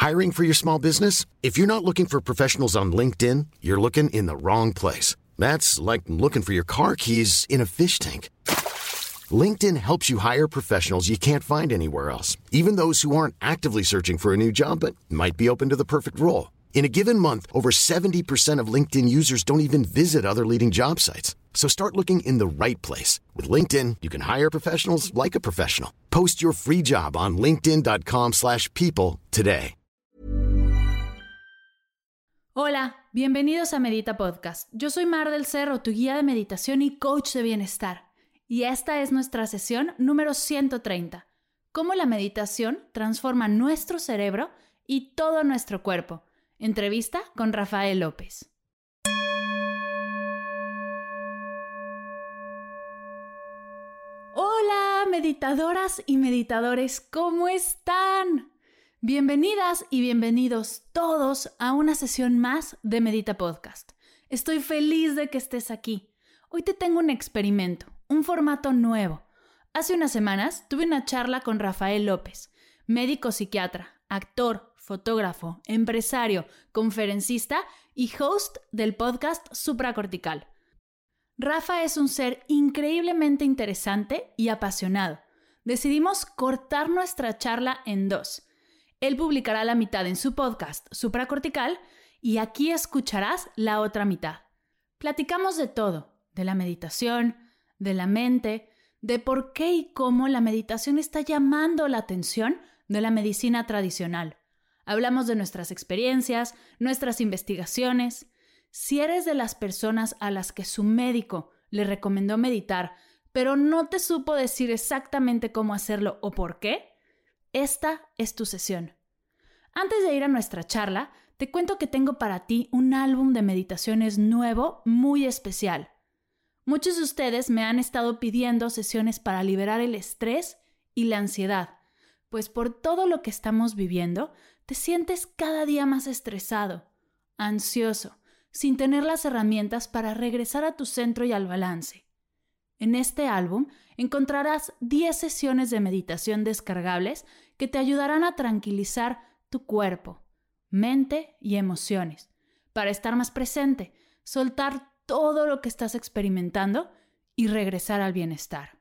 Hiring for your small business? If you're not looking for professionals on LinkedIn, you're looking in the wrong place. That's like looking for your car keys in a fish tank. LinkedIn helps you hire professionals you can't find anywhere else, even those who aren't actively searching for a new job but might be open to the perfect role. In a given month, over 70% of LinkedIn users don't even visit other leading job sites. So start looking in the right place. With LinkedIn, you can hire professionals like a professional. Post your free job on linkedin.com/people today. Hola, bienvenidos a Medita Podcast. Yo soy Mar del Cerro, tu guía de meditación y coach de bienestar. Y esta es nuestra sesión número 130. Cómo la meditación transforma nuestro cerebro y todo nuestro cuerpo. Entrevista con Rafael López. Hola, meditadoras y meditadores, ¿cómo están? Bienvenidas y bienvenidos todos a una sesión más de Medita Podcast. Estoy feliz de que estés aquí. Hoy te tengo un experimento, un formato nuevo. Hace unas semanas tuve una charla con Rafael López, médico psiquiatra, actor, fotógrafo, empresario, conferencista y host del podcast Supracortical. Rafa es un ser increíblemente interesante y apasionado. Decidimos cortar nuestra charla en dos. Él publicará la mitad en su podcast Supracortical y aquí escucharás la otra mitad. Platicamos de todo, de la meditación, de la mente, de por qué y cómo la meditación está llamando la atención de la medicina tradicional. Hablamos de nuestras experiencias, nuestras investigaciones. Si eres de las personas a las que su médico le recomendó meditar, pero no te supo decir exactamente cómo hacerlo o por qué, esta es tu sesión. Antes de ir a nuestra charla, te cuento que tengo para ti un álbum de meditaciones nuevo muy especial. Muchos de ustedes me han estado pidiendo sesiones para liberar el estrés y la ansiedad, pues por todo lo que estamos viviendo, te sientes cada día más estresado, ansioso, sin tener las herramientas para regresar a tu centro y al balance. En este álbum encontrarás 10 sesiones de meditación descargables que te ayudarán a tranquilizar tu cuerpo, mente y emociones, para estar más presente, soltar todo lo que estás experimentando y regresar al bienestar.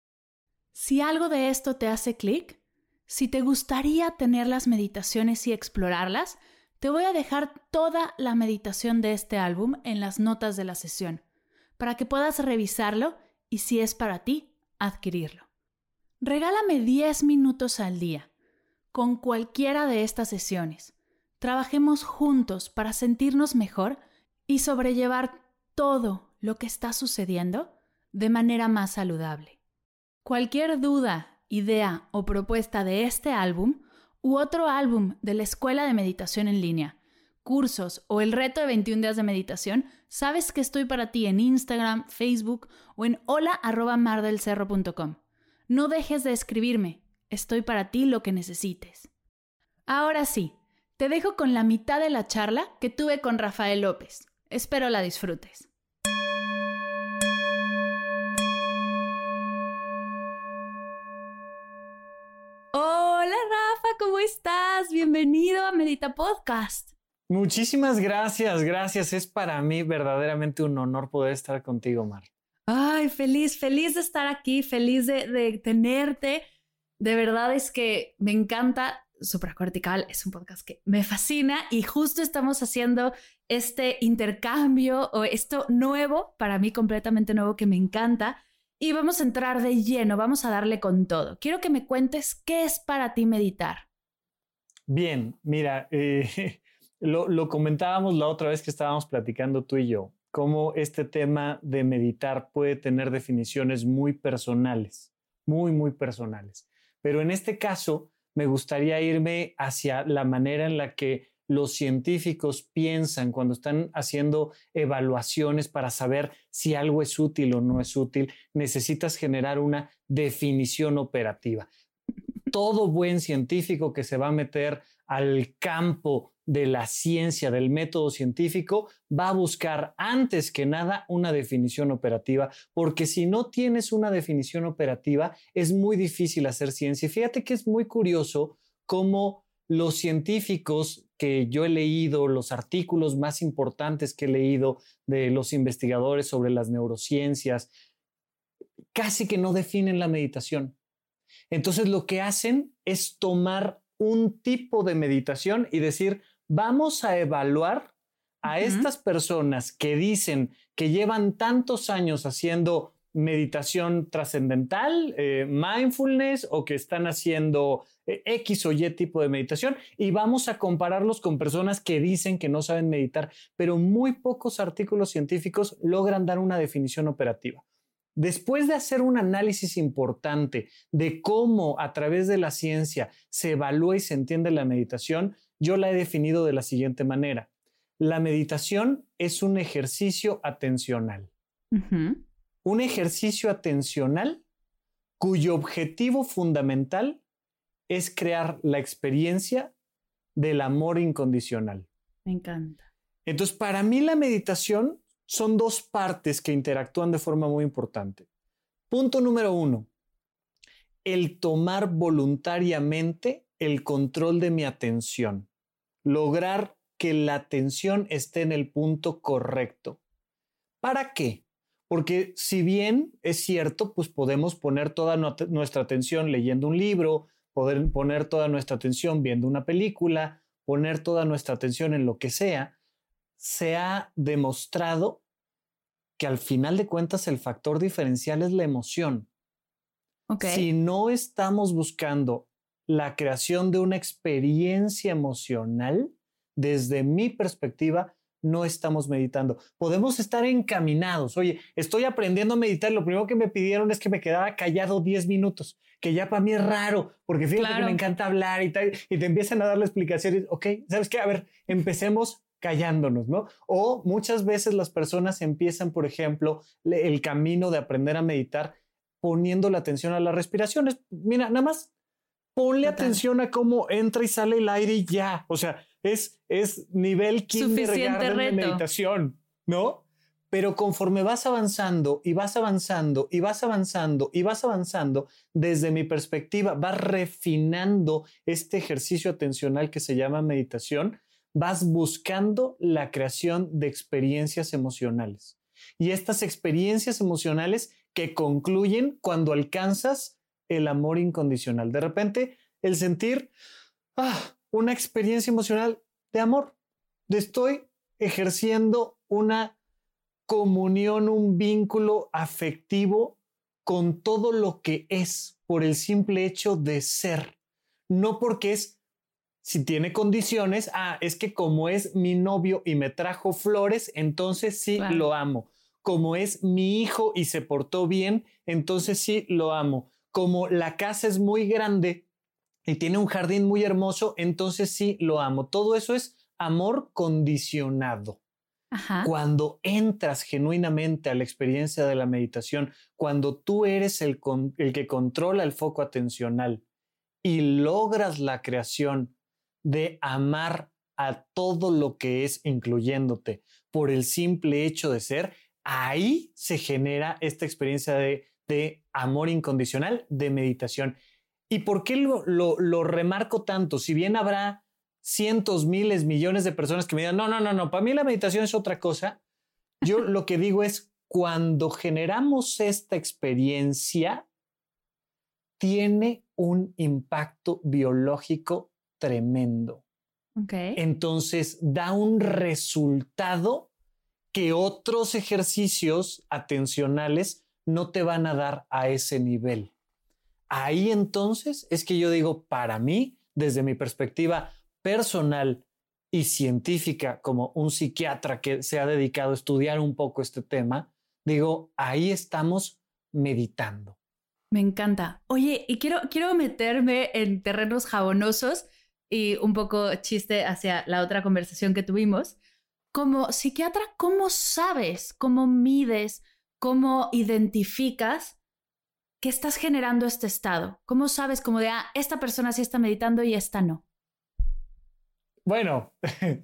Si algo de esto te hace clic, si te gustaría tener las meditaciones y explorarlas, te voy a dejar toda la meditación de este álbum en las notas de la sesión, para que puedas revisarlo y si es para ti, adquirirlo. Regálame 10 minutos al día, con cualquiera de estas sesiones. Trabajemos juntos para sentirnos mejor y sobrellevar todo lo que está sucediendo de manera más saludable. Cualquier duda, idea o propuesta de este álbum u otro álbum de la Escuela de Meditación en Línea, cursos o el reto de 21 días de meditación, sabes que estoy para ti en Instagram, Facebook o en hola@mardelcerro.com. No dejes de escribirme, estoy para ti lo que necesites. Ahora sí, te dejo con la mitad de la charla que tuve con Rafael López. Espero la disfrutes. Hola Rafa, ¿cómo estás? Bienvenido a Medita Podcast. Muchísimas gracias. Es para mí verdaderamente un honor poder estar contigo, Mar. Ay, feliz de estar aquí, feliz de tenerte. De verdad es que me encanta. Supracortical es un podcast que me fascina y justo estamos haciendo este intercambio o esto nuevo, para mí completamente nuevo, que me encanta. Y vamos a entrar de lleno, vamos a darle con todo. Quiero que me cuentes qué es para ti meditar. Bien, mira, lo comentábamos la otra vez que estábamos platicando tú y yo, cómo este tema de meditar puede tener definiciones muy personales, muy personales. Pero en este caso me gustaría irme hacia la manera en la que los científicos piensan cuando están haciendo evaluaciones para saber si algo es útil o no es útil. Necesitas generar una definición operativa. Todo buen científico que se va a meter al campo de la ciencia, del método científico, va a buscar antes que nada una definición operativa, porque si no tienes una definición operativa, es muy difícil hacer ciencia. Y fíjate que es muy curioso cómo los científicos que yo he leído, los artículos más importantes que he leído de los investigadores sobre las neurociencias, casi que no definen la meditación. Entonces lo que hacen es tomar un tipo de meditación y decir, vamos a evaluar a estas personas que dicen que llevan tantos años haciendo meditación trascendental, mindfulness, o que están haciendo X o Y tipo de meditación, y vamos a compararlos con personas que dicen que no saben meditar, pero muy pocos artículos científicos logran dar una definición operativa. Después de hacer un análisis importante de cómo a través de la ciencia se evalúa y se entiende la meditación, yo la he definido de la siguiente manera. La meditación es un ejercicio atencional. Un ejercicio atencional cuyo objetivo fundamental es crear la experiencia del amor incondicional. Me encanta. Entonces, para mí la meditación son dos partes que interactúan de forma muy importante. Punto número 1, el tomar voluntariamente el control de mi atención. Lograr que la atención esté en el punto correcto. ¿Para qué? Porque si bien es cierto, pues podemos poner toda nuestra atención leyendo un libro, poder poner toda nuestra atención viendo una película, poner toda nuestra atención en lo que sea, se ha demostrado que al final de cuentas el factor diferencial es la emoción. Okay. Si no estamos buscando la creación de una experiencia emocional, desde mi perspectiva, no estamos meditando. Podemos estar encaminados. Oye, estoy aprendiendo a meditar. Lo primero que me pidieron es que me quedara callado 10 minutos, que ya para mí es raro, porque fíjate que me encanta hablar y tal, y te empiezan a dar la explicación. Ok, ¿sabes qué? A ver, empecemos callándonos, ¿no? O muchas veces las personas empiezan, por ejemplo, el camino de aprender a meditar poniendo la atención a las respiraciones. Mira, nada más ponle atención a cómo entra y sale el aire y ya. O sea, es nivel kindergarten de meditación, ¿no? Pero conforme vas avanzando y vas avanzando y vas avanzando y vas avanzando, desde mi perspectiva, vas refinando este ejercicio atencional que se llama meditación, vas buscando la creación de experiencias emocionales. Y estas experiencias emocionales que concluyen cuando alcanzas el amor incondicional. De repente, el sentir una experiencia emocional de amor. Estoy ejerciendo una comunión, un vínculo afectivo con todo lo que es por el simple hecho de ser. No porque si tiene condiciones, es que como es mi novio y me trajo flores, entonces sí lo amo. Como es mi hijo y se portó bien, entonces sí lo amo. Como la casa es muy grande y tiene un jardín muy hermoso, entonces sí lo amo. Todo eso es amor condicionado. Ajá. Cuando entras genuinamente a la experiencia de la meditación, cuando tú eres el que controla el foco atencional y logras la creación de amar a todo lo que es, incluyéndote, por el simple hecho de ser, ahí se genera esta experiencia de amor incondicional, de meditación. ¿Y por qué lo remarco tanto? Si bien habrá cientos, miles, millones de personas que me digan, no, para mí la meditación es otra cosa, yo lo que digo es, cuando generamos esta experiencia, tiene un impacto biológico tremendo. Okay. Entonces, da un resultado que otros ejercicios atencionales no te van a dar a ese nivel. Ahí entonces es que yo digo, para mí, desde mi perspectiva personal y científica, como un psiquiatra que se ha dedicado a estudiar un poco este tema, digo, ahí estamos meditando. Me encanta. Oye, y quiero meterme en terrenos jabonosos y un poco chiste hacia la otra conversación que tuvimos. Como psiquiatra, ¿cómo sabes, cómo mides, cómo identificas que estás generando este estado? ¿Cómo sabes como de, esta persona sí está meditando y esta no? Bueno,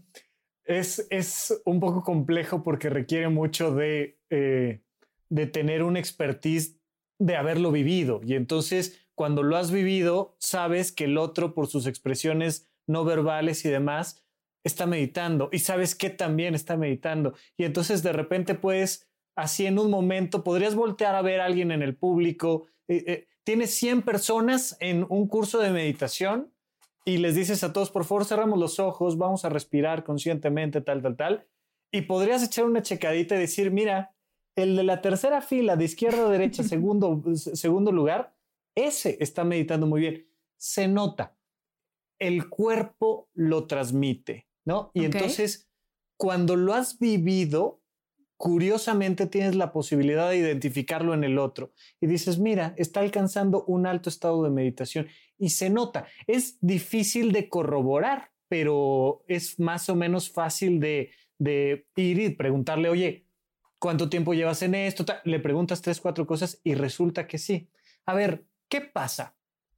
es un poco complejo porque requiere mucho de tener una expertise de haberlo vivido. Y entonces, cuando lo has vivido, sabes que el otro, por sus expresiones no verbales y demás, está meditando. Y sabes que también está meditando. Y entonces de repente puedes, así en un momento, podrías voltear a ver a alguien en el público. Tienes 100 personas en un curso de meditación y les dices a todos, por favor, cerramos los ojos, vamos a respirar conscientemente, tal. Y podrías echar una checadita y decir, mira, el de la tercera fila, de izquierda a derecha, segundo lugar, ese está meditando muy bien. Se nota. El cuerpo lo transmite, ¿no? Y entonces, cuando lo has vivido, curiosamente tienes la posibilidad de identificarlo en el otro. Y dices, mira, está alcanzando un alto estado de meditación. Y se nota. Es difícil de corroborar, pero es más o menos fácil de ir y preguntarle, oye, ¿cuánto tiempo llevas en esto? Le preguntas 3, 4 cosas y resulta que sí. A ver, ¿qué pasa?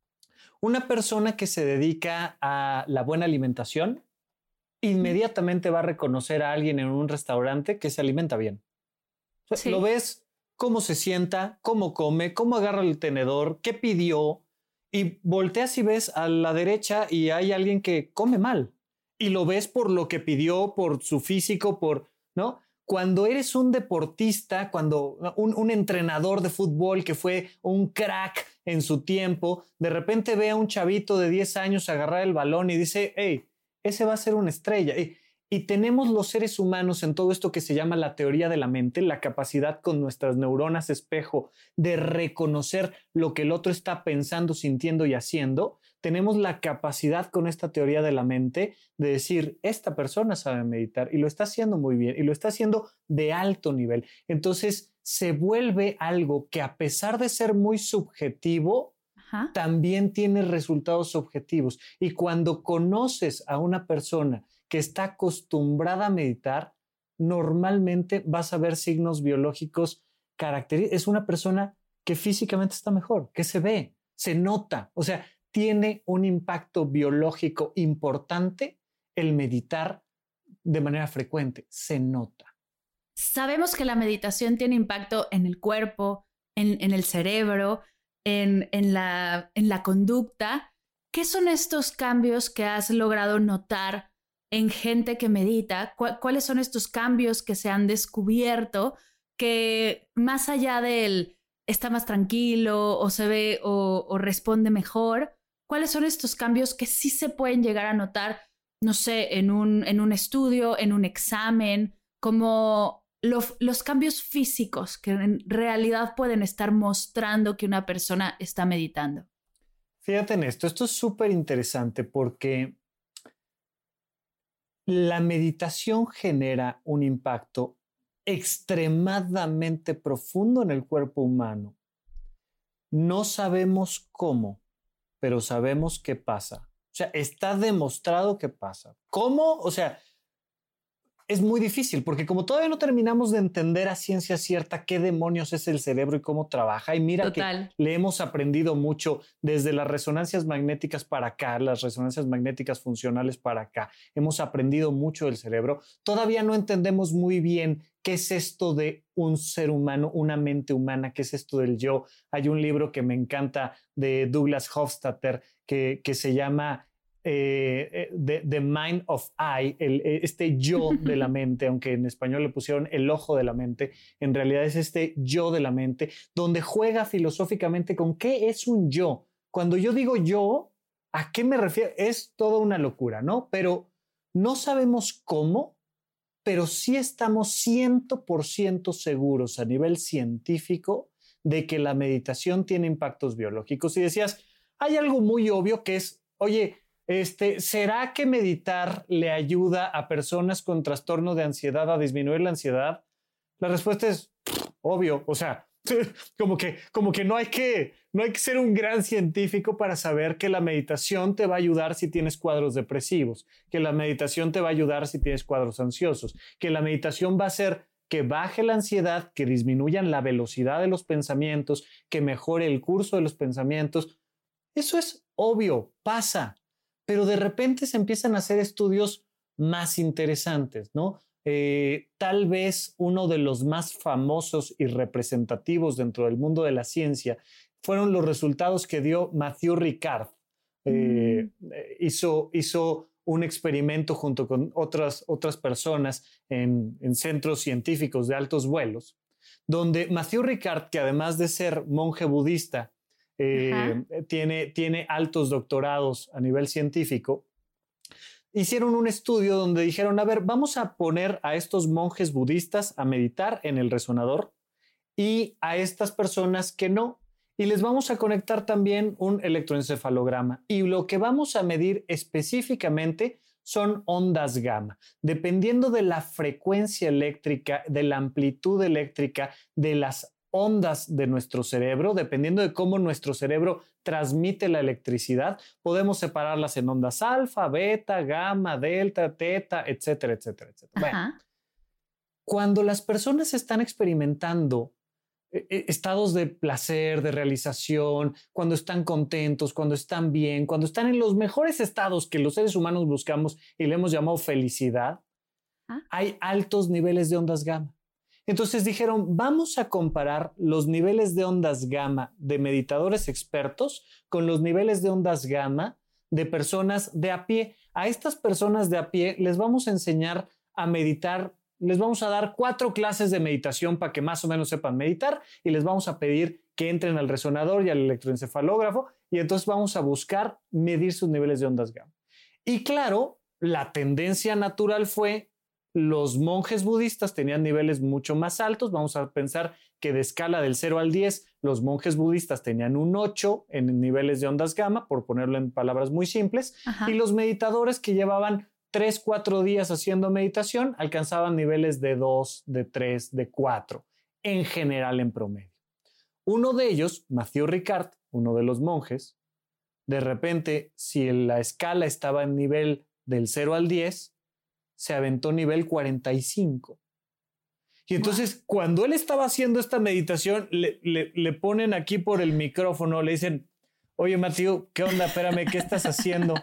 Una persona que se dedica a la buena alimentación inmediatamente va a reconocer a alguien en un restaurante que se alimenta bien. O sea, sí. Lo ves cómo se sienta, cómo come, cómo agarra el tenedor, qué pidió, y volteas y ves a la derecha y hay alguien que come mal. Y lo ves por lo que pidió, por su físico, ¿no? Cuando eres un deportista, cuando un entrenador de fútbol que fue un crack en su tiempo, de repente ve a un chavito de 10 años agarrar el balón y dice, hey, ese va a ser una estrella. Y tenemos los seres humanos en todo esto que se llama la teoría de la mente, la capacidad con nuestras neuronas espejo de reconocer lo que el otro está pensando, sintiendo y haciendo. Tenemos la capacidad con esta teoría de la mente de decir, esta persona sabe meditar y lo está haciendo muy bien y lo está haciendo de alto nivel. Entonces se vuelve algo que, a pesar de ser muy subjetivo, también tiene resultados objetivos. Y cuando conoces a una persona que está acostumbrada a meditar, normalmente vas a ver signos biológicos característicos. Es una persona que físicamente está mejor, que se ve, se nota. O sea, tiene un impacto biológico importante el meditar de manera frecuente, se nota. Sabemos que la meditación tiene impacto en el cuerpo, en el cerebro, en la conducta. ¿Qué son estos cambios que has logrado notar en gente que medita? ¿Cuáles son estos cambios que se han descubierto que, más allá del está más tranquilo o se ve o responde mejor, cuáles son estos cambios que sí se pueden llegar a notar, no sé, en un estudio, en un examen, como los cambios físicos que en realidad pueden estar mostrando que una persona está meditando? Fíjate en esto es súper interesante porque la meditación genera un impacto extremadamente profundo en el cuerpo humano. No sabemos cómo, pero sabemos qué pasa. O sea, está demostrado que pasa. ¿Cómo? O sea, es muy difícil porque como todavía no terminamos de entender a ciencia cierta qué demonios es el cerebro y cómo trabaja, y mira Total. Que le hemos aprendido mucho desde las resonancias magnéticas para acá, las resonancias magnéticas funcionales para acá, hemos aprendido mucho del cerebro, todavía no entendemos muy bien qué es esto de un ser humano, una mente humana, qué es esto del yo. Hay un libro que me encanta de Douglas Hofstadter que se llama The Mind of I, este yo de la mente, aunque en español le pusieron el ojo de la mente, en realidad es este yo de la mente, donde juega filosóficamente con qué es un yo. Cuando yo digo yo, ¿a qué me refiero? Es toda una locura, ¿no? Pero no sabemos cómo, pero sí estamos 100% seguros a nivel científico de que la meditación tiene impactos biológicos. Y decías, hay algo muy obvio que es, oye, ¿será que meditar le ayuda a personas con trastorno de ansiedad a disminuir la ansiedad? La respuesta es obvio. O sea, como que no hay que ser un gran científico para saber que la meditación te va a ayudar si tienes cuadros depresivos, que la meditación te va a ayudar si tienes cuadros ansiosos, que la meditación va a hacer que baje la ansiedad, que disminuyan la velocidad de los pensamientos, que mejore el curso de los pensamientos. Eso es obvio, pasa. Pero de repente se empiezan a hacer estudios más interesantes, ¿no? Tal vez uno de los más famosos y representativos dentro del mundo de la ciencia fueron los resultados que dio Mathieu Ricard. hizo un experimento junto con otras personas en centros científicos de altos vuelos, donde Mathieu Ricard, que además de ser monje budista, tiene altos doctorados a nivel científico, hicieron un estudio donde dijeron, a ver, vamos a poner a estos monjes budistas a meditar en el resonador y a estas personas que no, y les vamos a conectar también un electroencefalograma. Y lo que vamos a medir específicamente son ondas gamma. Dependiendo de la frecuencia eléctrica, de la amplitud eléctrica, de las ondas de nuestro cerebro, dependiendo de cómo nuestro cerebro transmite la electricidad, podemos separarlas en ondas alfa, beta, gamma, delta, teta, etcétera, etcétera, etcétera. Bueno, cuando las personas están experimentando estados de placer, de realización, cuando están contentos, cuando están bien, cuando están en los mejores estados que los seres humanos buscamos y le hemos llamado felicidad, hay altos niveles de ondas gamma. Entonces dijeron, vamos a comparar los niveles de ondas gamma de meditadores expertos con los niveles de ondas gamma de personas de a pie. A estas personas de a pie les vamos a enseñar a meditar. Les vamos a dar 4 clases de meditación para que más o menos sepan meditar y les vamos a pedir que entren al resonador y al electroencefalógrafo y entonces vamos a buscar medir sus niveles de ondas gamma. Y claro, la tendencia natural fue los monjes budistas tenían niveles mucho más altos. Vamos a pensar que de escala del 0 al 10, los monjes budistas tenían un 8 en niveles de ondas gamma, por ponerlo en palabras muy simples, y los meditadores que llevaban 3, 4 días haciendo meditación alcanzaban niveles de 2, de 3, de 4, en general en promedio. Uno de ellos, Mathieu Ricard, uno de los monjes, de repente, si la escala estaba en nivel del 0 al 10, se aventó nivel 45. Y entonces, cuando él estaba haciendo esta meditación, le ponen aquí por el micrófono, le dicen, oye, Mathieu, ¿qué onda? Espérame, ¿qué estás haciendo?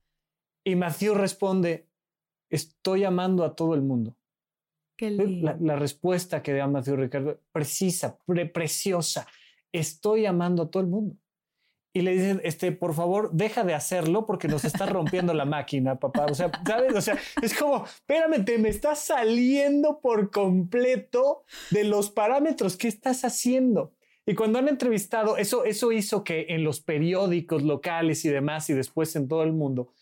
Y Mathieu responde, estoy amando a todo el mundo. Qué lindo. La respuesta que da Mathieu Ricard, precisa, preciosa, estoy amando a todo el mundo. Y le dicen, por favor, deja de hacerlo porque nos está rompiendo la máquina, papá. O sea, ¿sabes? O sea, es como, espérame, te me estás saliendo por completo de los parámetros. ¿Qué estás haciendo? Y cuando han entrevistado, eso hizo que en los periódicos locales y demás, y después en todo el mundo,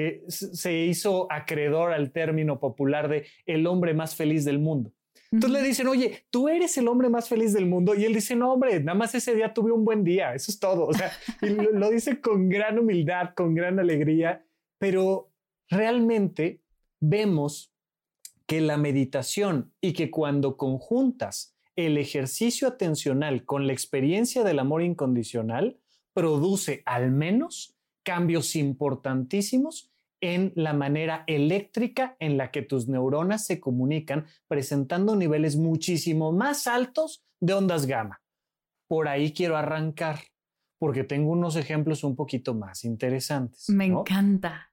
se hizo acreedor al término popular de el hombre más feliz del mundo. Entonces le dicen, oye, tú eres el hombre más feliz del mundo. Y él dice, no, hombre, nada más ese día tuve un buen día. Eso es todo. O sea, y lo dice con gran humildad, con gran alegría. Pero realmente vemos que la meditación y que cuando conjuntas el ejercicio atencional con la experiencia del amor incondicional, produce al menos cambios importantísimos en la manera eléctrica en la que tus neuronas se comunican, presentando niveles muchísimo más altos de ondas gamma. Por ahí quiero arrancar, porque tengo unos ejemplos un poquito más interesantes. Me encanta.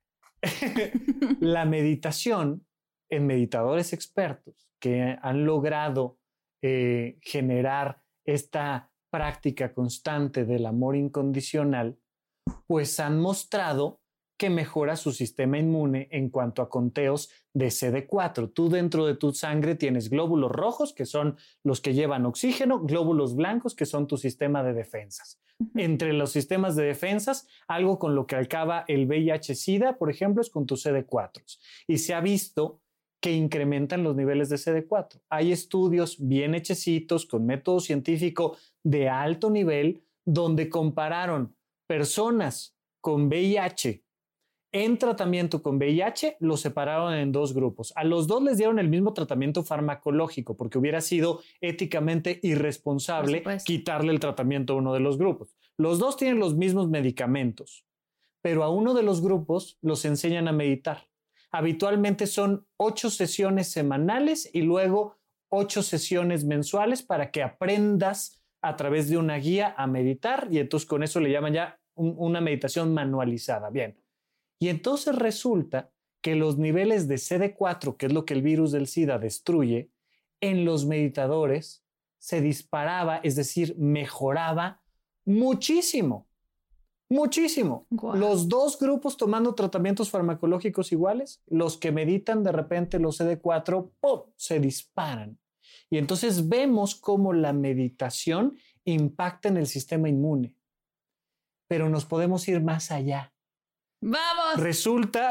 La meditación en meditadores expertos que han logrado generar esta práctica constante del amor incondicional, pues han mostrado que mejora su sistema inmune en cuanto a conteos de CD4. Tú dentro de tu sangre tienes glóbulos rojos, que son los que llevan oxígeno, glóbulos blancos, que son tu sistema de defensas. Entre los sistemas de defensas, algo con lo que acaba el VIH-Sida, por ejemplo, es con tus CD4. Y se ha visto que incrementan los niveles de CD4. Hay estudios bien hechecitos con método científico de alto nivel donde compararon personas con VIH en tratamiento con VIH, los separaron en 2 grupos. A los 2 les dieron el mismo tratamiento farmacológico porque hubiera sido éticamente irresponsable quitarle el tratamiento a uno de los grupos. Los 2 tienen los mismos medicamentos, pero a uno de los grupos los enseñan a meditar. Habitualmente son 8 sesiones semanales y luego 8 sesiones mensuales para que aprendas a través de una guía a meditar y entonces con eso le llaman ya una meditación manualizada. Bien. Y entonces resulta que los niveles de CD4, que es lo que el virus del SIDA destruye, en los meditadores se disparaba, es decir, mejoraba muchísimo. Muchísimo. Wow. Los dos grupos tomando tratamientos farmacológicos iguales, los que meditan, de repente los CD4, ¡pum!, se disparan. Y entonces vemos cómo la meditación impacta en el sistema inmune. Pero nos podemos ir más allá. ¡Vamos! Resulta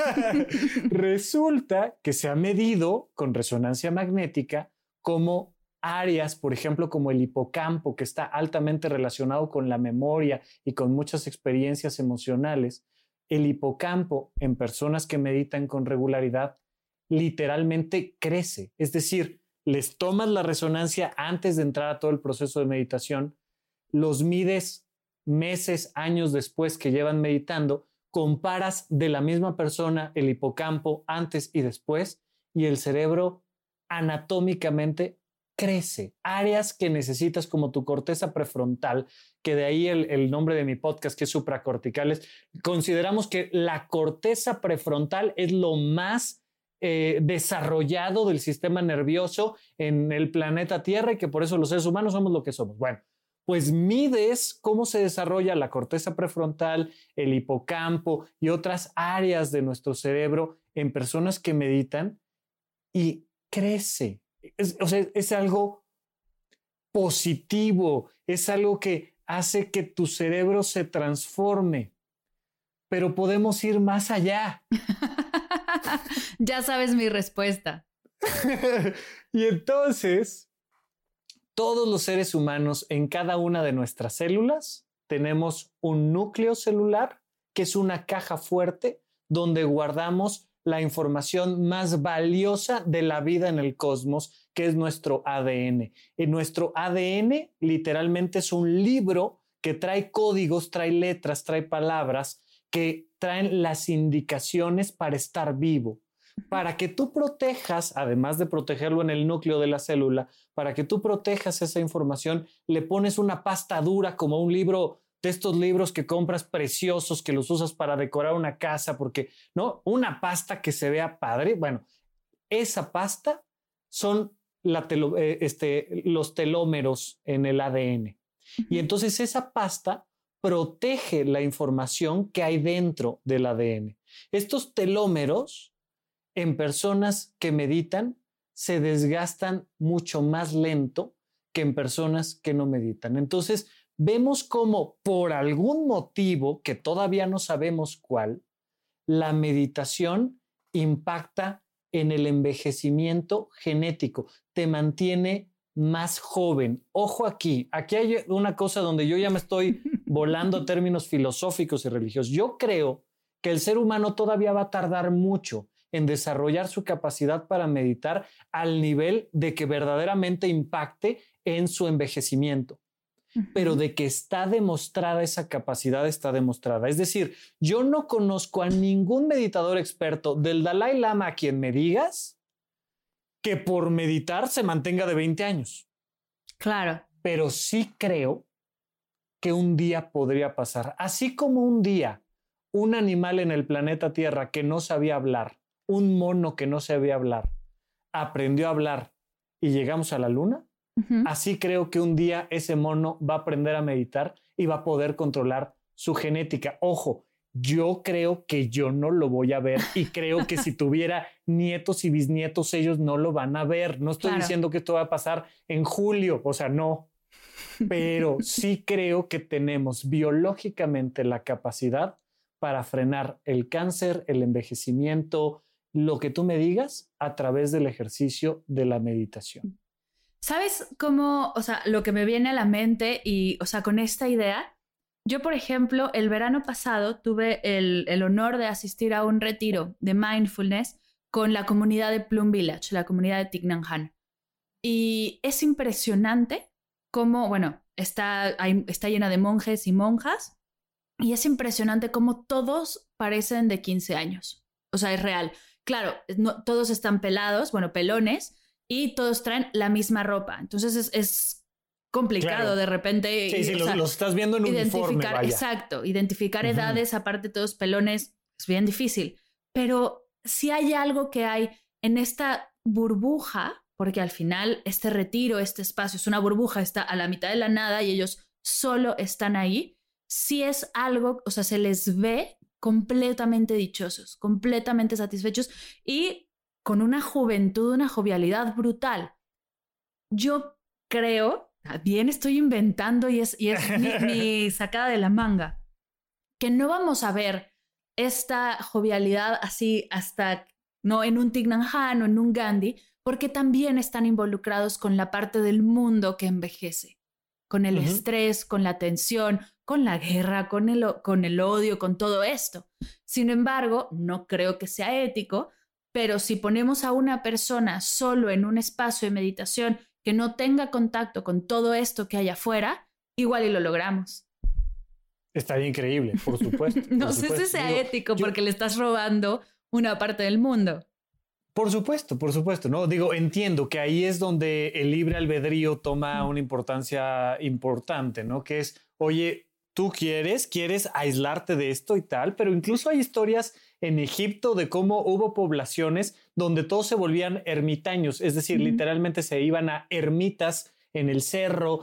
que se ha medido con resonancia magnética como áreas, por ejemplo, como el hipocampo, que está altamente relacionado con la memoria y con muchas experiencias emocionales. El hipocampo en personas que meditan con regularidad literalmente crece. Es decir, les tomas la resonancia antes de entrar a todo el proceso de meditación, los mides meses, años después que llevan meditando, comparas de la misma persona el hipocampo antes y después y el cerebro anatómicamente crece. Áreas que necesitas como tu corteza prefrontal, que de ahí el nombre de mi podcast, que es supracorticales. Consideramos que la corteza prefrontal es lo más desarrollado del sistema nervioso en el planeta Tierra y que por eso los seres humanos somos lo que somos. Bueno, pues mides cómo se desarrolla la corteza prefrontal, el hipocampo y otras áreas de nuestro cerebro en personas que meditan y crece. Es algo positivo, es algo que hace que tu cerebro se transforme, pero podemos ir más allá. Ya sabes mi respuesta. Y entonces, todos los seres humanos en cada una de nuestras células tenemos un núcleo celular, que es una caja fuerte donde guardamos la información más valiosa de la vida en el cosmos, que es nuestro ADN. Nuestro ADN literalmente es un libro que trae códigos, trae letras, trae palabras que traen las indicaciones para estar vivo. Para que tú protejas, además de protegerlo en el núcleo de la célula, para que tú protejas esa información, le pones una pasta dura como un libro de estos libros que compras preciosos, que los usas para decorar una casa, porque, ¿no? Una pasta que se vea padre. Bueno, esa pasta son los telómeros en el ADN. Y entonces esa pasta protege la información que hay dentro del ADN. Estos telómeros en personas que meditan se desgastan mucho más lento que en personas que no meditan. Entonces vemos cómo por algún motivo que todavía no sabemos cuál, la meditación impacta en el envejecimiento genético, te mantiene más joven. Ojo aquí hay una cosa donde yo ya me estoy volando a términos filosóficos y religiosos. Yo creo que el ser humano todavía va a tardar mucho en desarrollar su capacidad para meditar al nivel de que verdaderamente impacte en su envejecimiento. Pero de que está demostrada esa capacidad, está demostrada. Es decir, yo no conozco a ningún meditador experto, del Dalai Lama a quien me digas, que por meditar se mantenga de 20 años. Claro. Pero sí creo que un día podría pasar. Así como un día un animal en el planeta Tierra que no sabía hablar, un mono que no sabía hablar, aprendió a hablar y llegamos a la luna, así creo que un día ese mono va a aprender a meditar y va a poder controlar su genética. Ojo, yo creo que yo no lo voy a ver y creo que si tuviera nietos y bisnietos, ellos no lo van a ver. No estoy diciendo que esto va a pasar en julio, o sea, no. Pero sí creo que tenemos biológicamente la capacidad para frenar el cáncer, el envejecimiento, lo que tú me digas, a través del ejercicio de la meditación. ¿Sabes cómo, o sea, lo que me viene a la mente y, o sea, con esta idea? Yo, por ejemplo, el verano pasado tuve el honor de asistir a un retiro de mindfulness con la comunidad de Plum Village, la comunidad de Thich Nhat Hanh. Y es impresionante cómo, bueno, está llena de monjes y monjas y es impresionante cómo todos parecen de 15 años. O sea, es real. Claro, no, todos están pelados, bueno, pelones, y todos traen la misma ropa. Entonces es complicado de repente. Sí, los estás viendo en uniforme, vaya. Exacto, identificar edades, aparte todos pelones, es bien difícil. Pero si hay algo que hay en esta burbuja, porque al final este retiro, este espacio es una burbuja, está a la mitad de la nada y ellos solo están ahí, sí es algo, o sea, se les ve completamente dichosos, completamente satisfechos y con una juventud, una jovialidad brutal. Yo creo, bien estoy inventando y es mi sacada de la manga, que no vamos a ver esta jovialidad así hasta, no en un Thich Nhat Hanh o en un Gandhi, porque también están involucrados con la parte del mundo que envejece, con el estrés, con la tensión, con la guerra, con el odio, con todo esto. Sin embargo, no creo que sea ético, pero si ponemos a una persona solo en un espacio de meditación que no tenga contacto con todo esto que hay afuera, igual y lo logramos. Estaría increíble, por supuesto. No sé si sea ético porque le estás robando una parte del mundo. Por supuesto, ¿no? Digo, entiendo que ahí es donde el libre albedrío toma una importancia importante, ¿no? Que es, oye, tú quieres aislarte de esto y tal, pero incluso hay historias en Egipto de cómo hubo poblaciones donde todos se volvían ermitaños, es decir, literalmente se iban a ermitas en el cerro,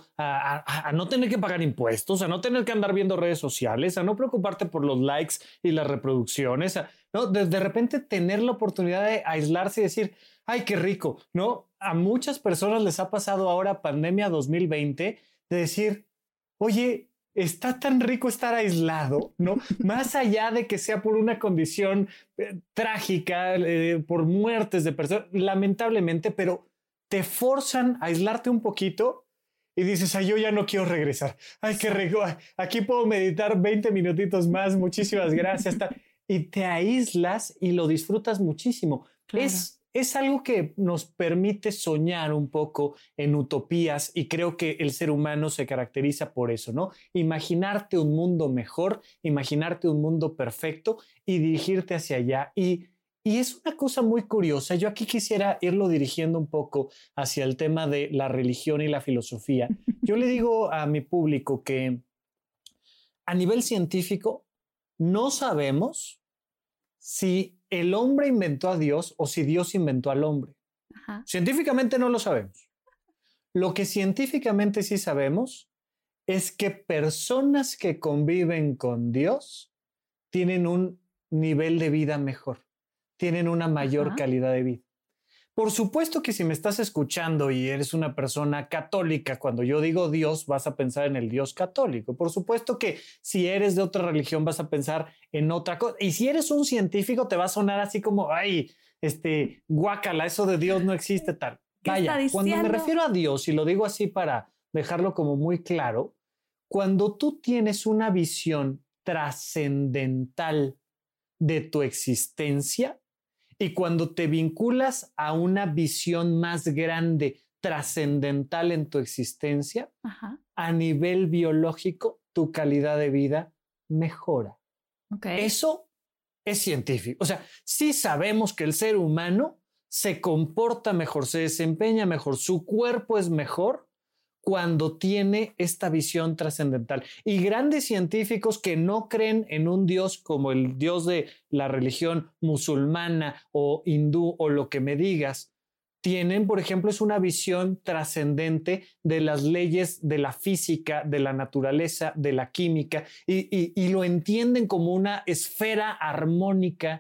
a no tener que pagar impuestos, a no tener que andar viendo redes sociales, a no preocuparte por los likes y las reproducciones, ¿no? De repente tener la oportunidad de aislarse y decir, ay, qué rico, ¿no? A muchas personas les ha pasado ahora pandemia 2020 de decir, oye, está tan rico estar aislado, ¿no? Más allá de que sea por una condición trágica, por muertes de personas, lamentablemente, pero te forzan a aislarte un poquito y dices, ay, yo ya no quiero regresar. Ay, qué rico, aquí puedo meditar 20 minutitos más, muchísimas gracias. Y te aíslas y lo disfrutas muchísimo. Claro. Es algo que nos permite soñar un poco en utopías y creo que el ser humano se caracteriza por eso, ¿no? Imaginarte un mundo mejor, imaginarte un mundo perfecto y dirigirte hacia allá. Y es una cosa muy curiosa. Yo aquí quisiera irlo dirigiendo un poco hacia el tema de la religión y la filosofía. Yo le digo a mi público que a nivel científico no sabemos si el hombre inventó a Dios o si Dios inventó al hombre. Ajá. Científicamente no lo sabemos. Lo que científicamente sí sabemos es que personas que conviven con Dios tienen un nivel de vida mejor, tienen una mayor calidad de vida. Por supuesto que si me estás escuchando y eres una persona católica, cuando yo digo Dios, vas a pensar en el Dios católico. Por supuesto que si eres de otra religión, vas a pensar en otra cosa. Y si eres un científico, te va a sonar así como, ay, guácala, eso de Dios no existe tal. Vaya, cuando me refiero a Dios, y lo digo así para dejarlo como muy claro, cuando tú tienes una visión trascendental de tu existencia, y cuando te vinculas a una visión más grande, trascendental en tu existencia, a nivel biológico, tu calidad de vida mejora. Okay. Eso es científico. O sea, sí sabemos que el ser humano se comporta mejor, se desempeña mejor, su cuerpo es mejor cuando tiene esta visión trascendental. Y grandes científicos que no creen en un Dios como el Dios de la religión musulmana o hindú o lo que me digas, tienen, por ejemplo, es una visión trascendente de las leyes de la física, de la naturaleza, de la química, y lo entienden como una esfera armónica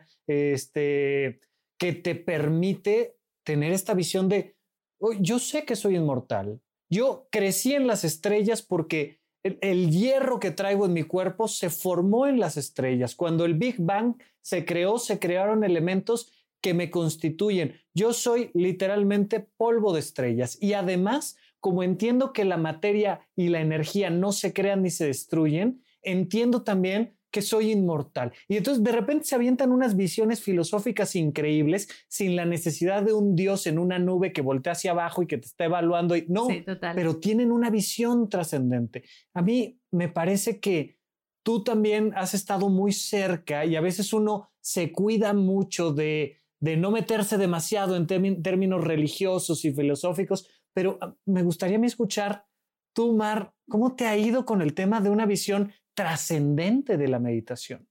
que te permite tener esta visión de, oh, yo sé que soy inmortal. Yo crecí en las estrellas porque el hierro que traigo en mi cuerpo se formó en las estrellas. Cuando el Big Bang se creó, se crearon elementos que me constituyen. Yo soy literalmente polvo de estrellas. Y además, como entiendo que la materia y la energía no se crean ni se destruyen, entiendo también que soy inmortal. Y entonces de repente se avientan unas visiones filosóficas increíbles sin la necesidad de un Dios en una nube que voltea hacia abajo y que te está evaluando. No, sí, pero tienen una visión trascendente. A mí me parece que tú también has estado muy cerca y a veces uno se cuida mucho de no meterse demasiado en términos religiosos y filosóficos, pero me gustaría escuchar tú, Mar, ¿cómo te ha ido con el tema de una visión trascendente de la meditación?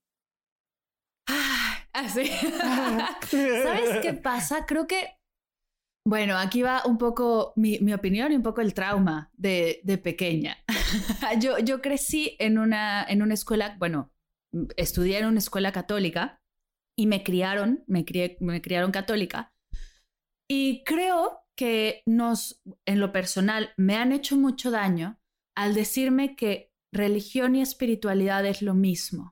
Así. ¿Sabes qué pasa? Creo que, bueno, aquí va un poco mi opinión y un poco el trauma de pequeña. Yo crecí en una escuela, bueno, estudié en una escuela católica y me criaron católica. Y creo que en lo personal, me han hecho mucho daño al decirme que religión y espiritualidad es lo mismo.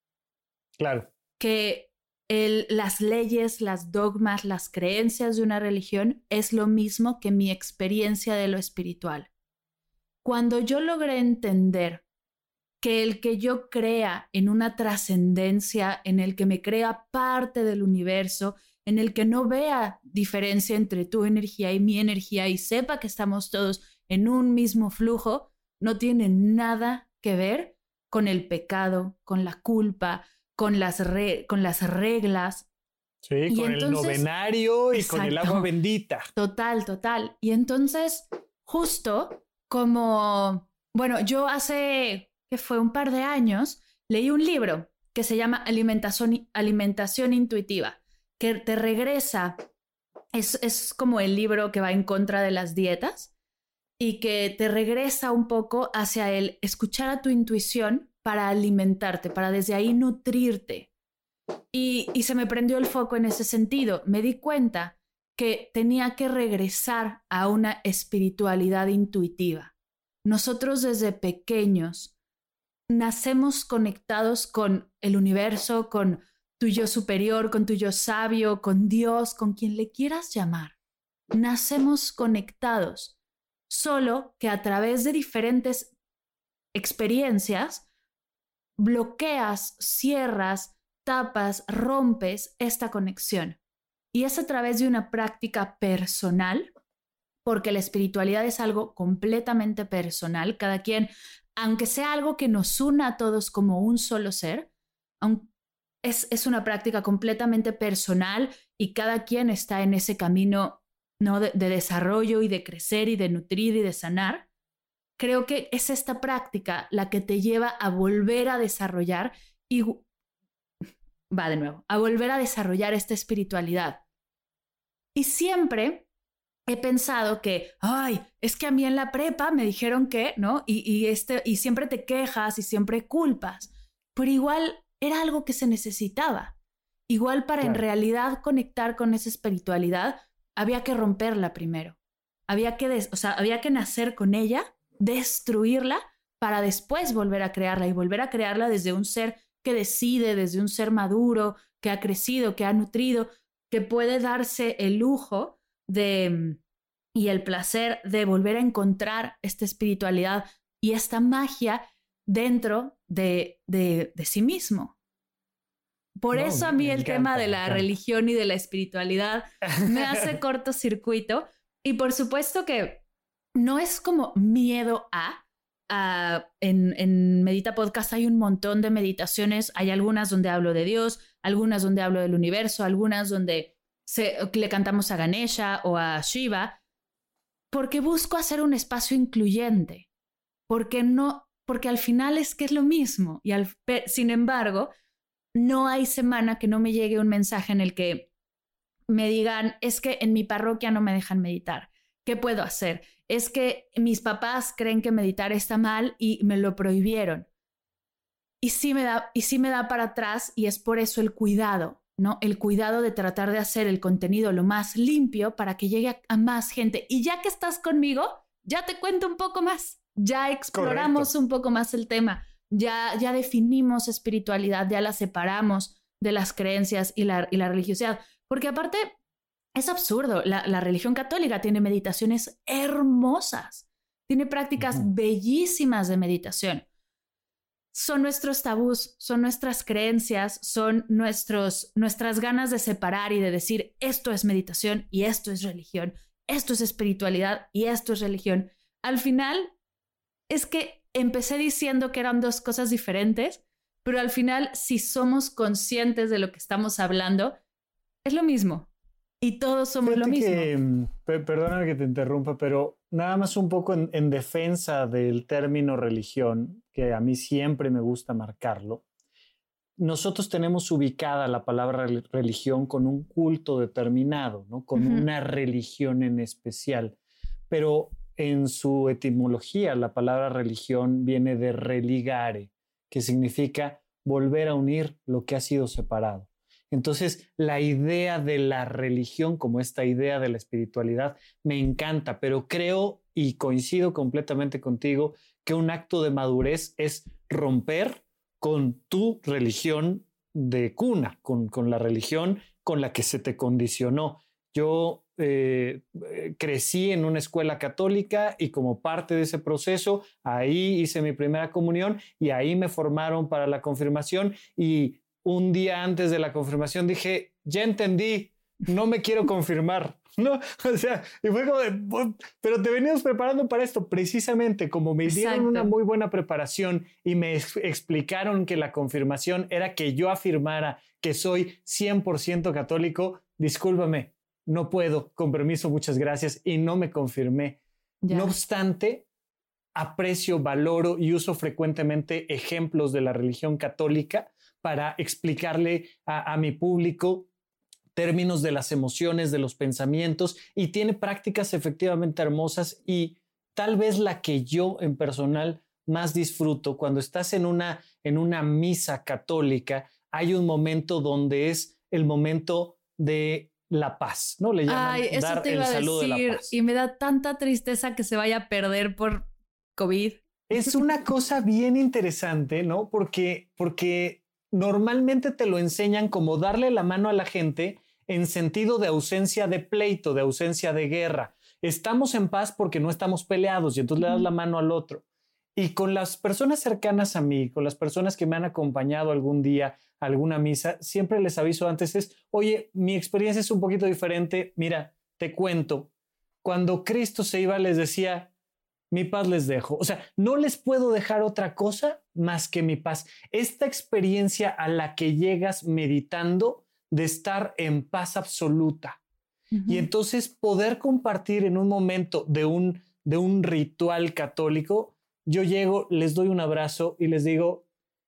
Claro. Que las leyes, las dogmas, las creencias de una religión es lo mismo que mi experiencia de lo espiritual. Cuando yo logré entender que el que yo crea en una trascendencia, en el que me crea parte del universo, en el que no vea diferencia entre tu energía y mi energía y sepa que estamos todos en un mismo flujo, no tiene nada que ver con el pecado, con la culpa, con las reglas. Sí, y con entonces, el novenario y exacto, con el agua bendita. Total. Y entonces, justo como, bueno, yo hace, que fue un par de años, leí un libro que se llama Alimentación Intuitiva, que te regresa, es como el libro que va en contra de las dietas y que te regresa un poco hacia el escuchar a tu intuición para alimentarte, para desde ahí nutrirte. Y se me prendió el foco en ese sentido. Me di cuenta que tenía que regresar a una espiritualidad intuitiva. Nosotros desde pequeños nacemos conectados con el universo, con tu yo superior, con tu yo sabio, con Dios, con quien le quieras llamar. Nacemos conectados, solo que a través de diferentes experiencias bloqueas, cierras, tapas, rompes esta conexión. Y es a través de una práctica personal, porque la espiritualidad es algo completamente personal. Cada quien, aunque sea algo que nos una a todos como un solo ser, es una práctica completamente personal y cada quien está en ese camino, ¿no? de desarrollo y de crecer y de nutrir y de sanar. Creo que es esta práctica la que te lleva a volver a desarrollar y va de nuevo, a volver a desarrollar esta espiritualidad. Y siempre he pensado que, es que a mí en la prepa me dijeron que, ¿no? Y siempre te quejas y siempre culpas, pero igual era algo que se necesitaba. Igual para en realidad conectar con esa espiritualidad, había que romperla primero. Había que nacer con ella, destruirla, para después volver a crearla y volver a crearla desde un ser que decide, desde un ser maduro, que ha crecido, que ha nutrido, que puede darse el lujo y el placer de volver a encontrar esta espiritualidad y esta magia dentro de sí mismo. Por eso a mí el tema de la religión y de la espiritualidad me hace cortocircuito. Y por supuesto que no es como miedo en Medita Podcast hay un montón de meditaciones. Hay algunas donde hablo de Dios, algunas donde hablo del universo, algunas donde le cantamos a Ganesha o a Shiva, porque busco hacer un espacio incluyente, porque al final es que es lo mismo. Y sin embargo, no hay semana que no me llegue un mensaje en el que me digan, es que en mi parroquia no me dejan meditar. ¿Qué puedo hacer? Es que mis papás creen que meditar está mal y me lo prohibieron. Y sí me da para atrás, y es por eso el cuidado, ¿no? El cuidado de tratar de hacer el contenido lo más limpio para que llegue a más gente. Y ya que estás conmigo, ya te cuento un poco más. Ya exploramos un poco más el tema. Ya definimos espiritualidad, ya la separamos de las creencias y la religiosidad. Porque aparte, es absurdo. La religión católica tiene meditaciones hermosas. Tiene prácticas bellísimas de meditación. Son nuestros tabús, son nuestras creencias, son nuestras ganas de separar y de decir esto es meditación y esto es religión, esto es espiritualidad y esto es religión. Al final es que empecé diciendo que eran dos cosas diferentes, pero al final si somos conscientes de lo que estamos hablando, es lo mismo y todos somos lo mismo. Perdóname que te interrumpa, pero nada más un poco en defensa del término religión, que a mí siempre me gusta marcarlo. Nosotros tenemos ubicada la palabra religión con un culto determinado, ¿no? Con una religión en especial. Pero en su etimología, la palabra religión viene de religare, que significa volver a unir lo que ha sido separado. Entonces, la idea de la religión como esta idea de la espiritualidad me encanta, pero creo y coincido completamente contigo que un acto de madurez es romper con tu religión de cuna, con la religión con la que se te condicionó. Yo crecí en una escuela católica y como parte de ese proceso, ahí hice mi primera comunión y ahí me formaron para la confirmación y un día antes de la confirmación dije, ya entendí, no me quiero confirmar, ¿no? O sea, y fue como de, pero te venías preparando para esto, precisamente como me dieron una muy buena preparación y me explicaron que la confirmación era que yo afirmara que soy 100% católico, discúlpame, no puedo, con permiso, muchas gracias, y no me confirmé. Ya. No obstante, aprecio, valoro y uso frecuentemente ejemplos de la religión católica para explicarle a mi público términos de las emociones, de los pensamientos, y tiene prácticas efectivamente hermosas y tal vez la que yo en personal más disfruto cuando estás en una misa católica, hay un momento donde es el momento de la paz, ¿no? Le llaman dar el saludo de la paz. Y me da tanta tristeza que se vaya a perder por COVID. Es una cosa bien interesante, ¿no? Porque normalmente te lo enseñan como darle la mano a la gente en sentido de ausencia de pleito, de ausencia de guerra. Estamos en paz porque no estamos peleados y entonces le das la mano al otro. Y con las personas cercanas a mí, con las personas que me han acompañado algún día a alguna misa, siempre les aviso antes oye, mi experiencia es un poquito diferente. Mira, te cuento, cuando Cristo se iba les decía, mi paz les dejo. O sea, no les puedo dejar otra cosa más que mi paz. Esta experiencia a la que llegas meditando de estar en paz absoluta. Y entonces poder compartir en un momento de un ritual católico, yo llego, les doy un abrazo y les digo,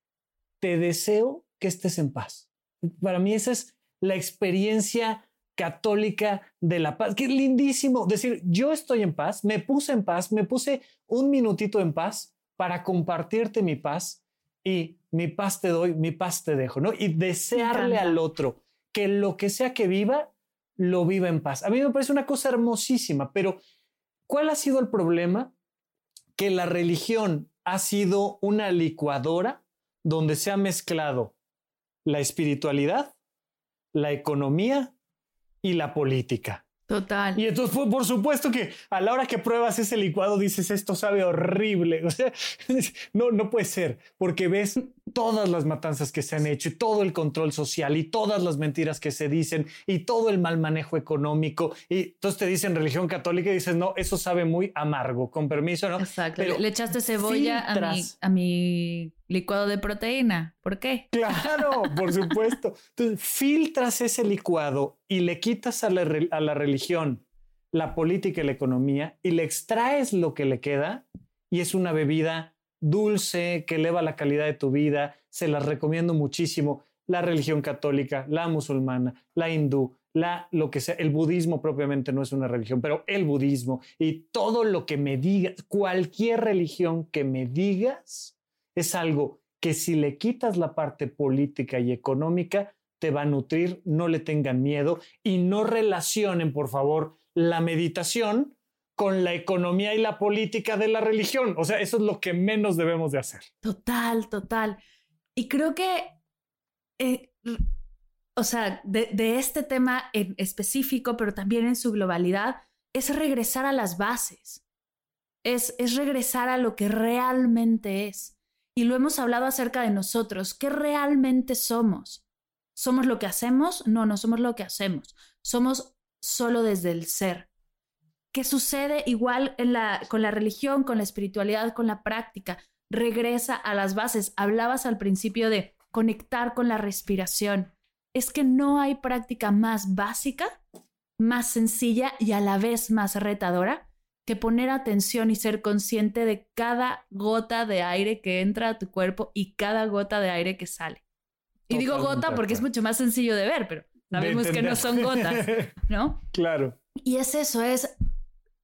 te deseo que estés en paz. Para mí esa es la experiencia católica de la paz. Qué lindísimo decir, yo estoy en paz, me puse un minutito en paz para compartirte mi paz y mi paz te doy, mi paz te dejo, ¿no? Y desearle al otro que lo que sea que viva, lo viva en paz. A mí me parece una cosa hermosísima, pero ¿cuál ha sido el problema? Que la religión ha sido una licuadora donde se ha mezclado la espiritualidad, la economía y la política. Total. Y entonces, por supuesto que a la hora que pruebas ese licuado dices, esto sabe horrible. O sea, no puede ser, porque ves todas las matanzas que se han hecho y todo el control social y todas las mentiras que se dicen y todo el mal manejo económico. Y entonces te dicen religión católica y dices, no, eso sabe muy amargo, con permiso, ¿no? Exacto. Pero le echaste cebolla a mi licuado de proteína. ¿Por qué? Claro, por supuesto. Entonces, filtras ese licuado y le quitas a la religión, la política y la economía y le extraes lo que le queda y es una bebida dulce que eleva la calidad de tu vida. Se las recomiendo muchísimo. La religión católica, la musulmana, la hindú, lo que sea. El budismo propiamente no es una religión, pero el budismo y todo lo que me digas, cualquier religión que me digas, es algo que si le quitas la parte política y económica, te va a nutrir, no le tengan miedo y no relacionen, por favor, la meditación con la economía y la política de la religión. O sea, eso es lo que menos debemos de hacer. Total, total. Y creo que, o sea, de este tema en específico, pero también en su globalidad, es regresar a las bases. Es regresar a lo que realmente es. Y lo hemos hablado acerca de nosotros. ¿Qué realmente somos? ¿Somos lo que hacemos? No somos lo que hacemos. Somos solo desde el ser. ¿Qué sucede igual con la religión, con la espiritualidad, con la práctica? Regresa a las bases. Hablabas al principio de conectar con la respiración. Es que no hay práctica más básica, más sencilla y a la vez más retadora que poner atención y ser consciente de cada gota de aire que entra a tu cuerpo y cada gota de aire que sale. Y digo gota porque es mucho más sencillo de ver, pero sabemos que no son gotas, ¿no? Claro. Y es eso, es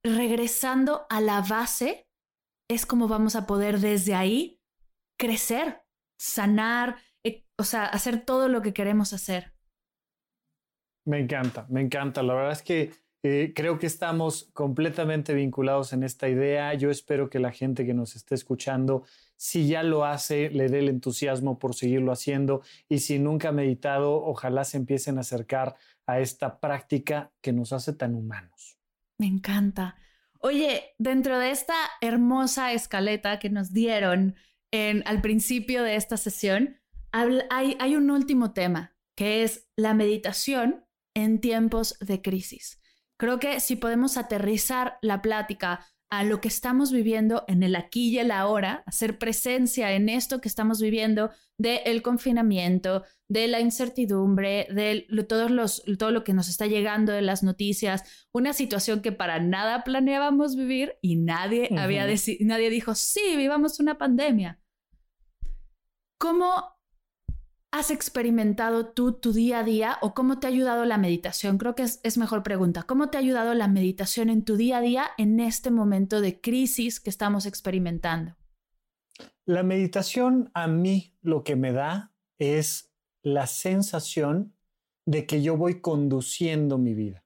regresando a la base es como vamos a poder desde ahí crecer, sanar, o sea, hacer todo lo que queremos hacer. Me encanta, me encanta. La verdad es que creo que estamos completamente vinculados en esta idea. Yo espero que la gente que nos esté escuchando, si ya lo hace, le dé el entusiasmo por seguirlo haciendo, y si nunca ha meditado, ojalá se empiecen a acercar a esta práctica que nos hace tan humanos. Me encanta. Oye, dentro de esta hermosa escaleta que nos dieron al principio de esta sesión, hay un último tema, que es la meditación en tiempos de crisis. Creo que si podemos aterrizar la plática a lo que estamos viviendo en el aquí y el ahora, hacer presencia en esto que estamos viviendo del confinamiento, de la incertidumbre, de todo lo que nos está llegando de las noticias, una situación que para nada planeábamos vivir y nadie dijo, sí, vivamos una pandemia. ¿Cómo has experimentado tú tu día a día o cómo te ha ayudado la meditación? Creo que es mejor pregunta. ¿Cómo te ha ayudado la meditación en tu día a día en este momento de crisis que estamos experimentando? La meditación a mí lo que me da es la sensación de que yo voy conduciendo mi vida.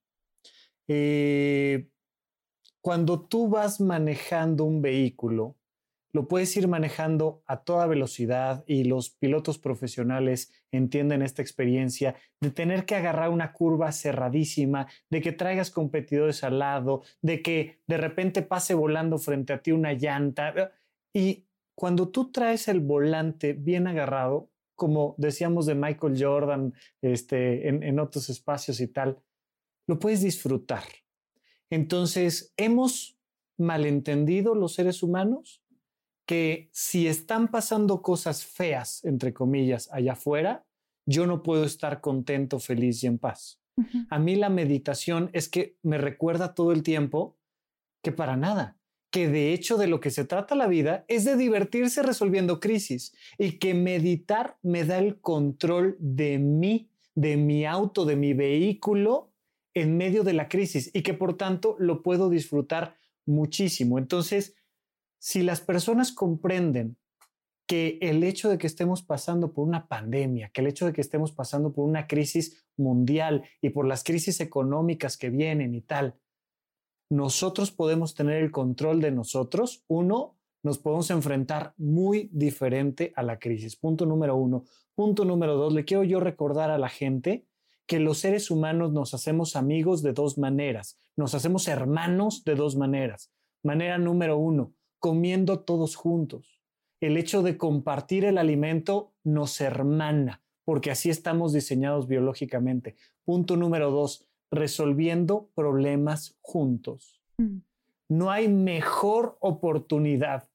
Cuando tú vas manejando un vehículo, lo puedes ir manejando a toda velocidad, y los pilotos profesionales entienden esta experiencia de tener que agarrar una curva cerradísima, de que traigas competidores al lado, de que de repente pase volando frente a ti una llanta. Y cuando tú traes el volante bien agarrado, como decíamos de Michael Jordan en otros espacios y tal, lo puedes disfrutar. Entonces, hemos malentendido los seres humanos que si están pasando cosas feas, entre comillas, allá afuera, yo no puedo estar contento, feliz y en paz. Uh-huh. A mí la meditación es que me recuerda todo el tiempo que para nada, que de hecho de lo que se trata la vida es de divertirse resolviendo crisis, y que meditar me da el control de mí, de mi auto, de mi vehículo en medio de la crisis, y que por tanto lo puedo disfrutar muchísimo. Entonces, si las personas comprenden que el hecho de que estemos pasando por una pandemia, que el hecho de que estemos pasando por una crisis mundial y por las crisis económicas que vienen y tal, nosotros podemos tener el control de nosotros. Uno, nos podemos enfrentar muy diferente a la crisis. Punto número 1. Punto número 2, le quiero yo recordar a la gente que los seres humanos nos hacemos amigos de dos maneras, nos hacemos hermanos de dos maneras. Manera número 1, comiendo todos juntos. El hecho de compartir el alimento nos hermana, porque así estamos diseñados biológicamente. Punto número 2, resolviendo problemas juntos. No hay mejor oportunidad.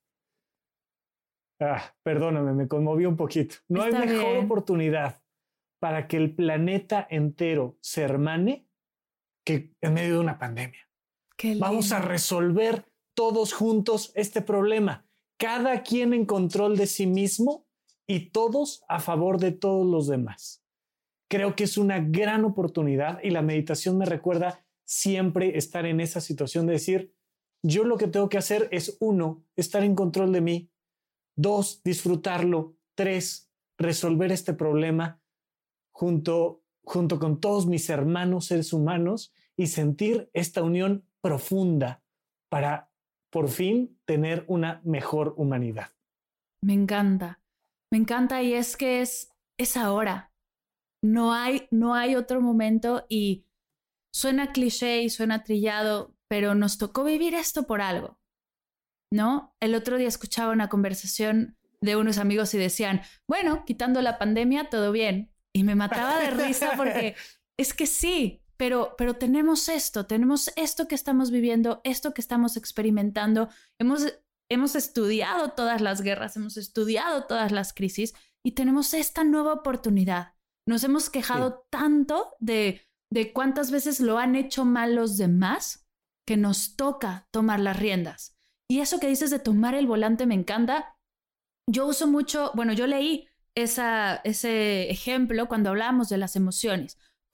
Perdóname, me conmoví un poquito. No hay mejor oportunidad para que el planeta entero se hermane que en medio de una pandemia. Vamos a resolver todos juntos este problema, cada quien en control de sí mismo y todos a favor de todos los demás. Creo que es una gran oportunidad, y la meditación me recuerda siempre estar en esa situación de decir, yo lo que tengo que hacer es 1, estar en control de mí, 2, disfrutarlo, 3, resolver este problema junto con todos mis hermanos seres humanos y sentir esta unión profunda para por fin tener una mejor humanidad. Me encanta, y es que es ahora. No hay otro momento, y suena cliché y suena trillado, pero nos tocó vivir esto por algo, ¿no? El otro día escuchaba una conversación de unos amigos y decían, bueno, quitando la pandemia, todo bien. Y me mataba de risa porque es que sí, pero tenemos esto que estamos viviendo, esto que estamos experimentando. Hemos estudiado todas las guerras, hemos estudiado todas las crisis, y tenemos esta nueva oportunidad. Nos hemos quejado tanto de cuántas veces lo han hecho mal los demás, que nos toca tomar las riendas. Y eso que dices de tomar el volante me encanta. Yo uso mucho, yo leí ese ejemplo cuando hablábamos de las emociones.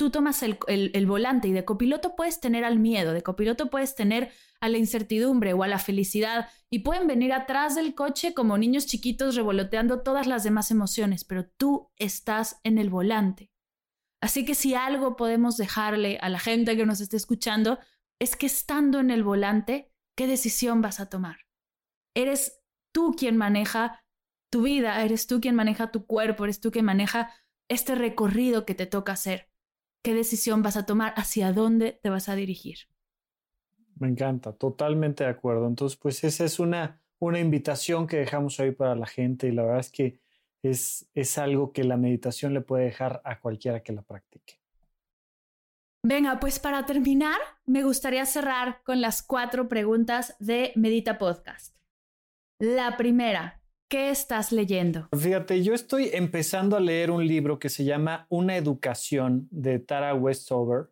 tú tomas el volante y de copiloto puedes tener al miedo, de copiloto puedes tener a la incertidumbre o a la felicidad y pueden venir atrás del coche como niños chiquitos revoloteando todas las demás emociones, pero tú estás en el volante. Así que si algo podemos dejarle a la gente que nos esté escuchando es que estando en el volante, ¿qué decisión vas a tomar? Eres tú quien maneja tu vida, eres tú quien maneja tu cuerpo, eres tú quien maneja este recorrido que te toca hacer. ¿Qué decisión vas a tomar? ¿Hacia dónde te vas a dirigir? Me encanta, totalmente de acuerdo. Entonces, pues esa es una invitación que dejamos ahí para la gente y la verdad es que es algo que la meditación le puede dejar a cualquiera que la practique. Venga, pues para terminar, me gustaría cerrar con las 4 preguntas de Medita Podcast. La primera, ¿qué estás leyendo? Fíjate, yo estoy empezando a leer un libro que se llama Una educación de Tara Westover.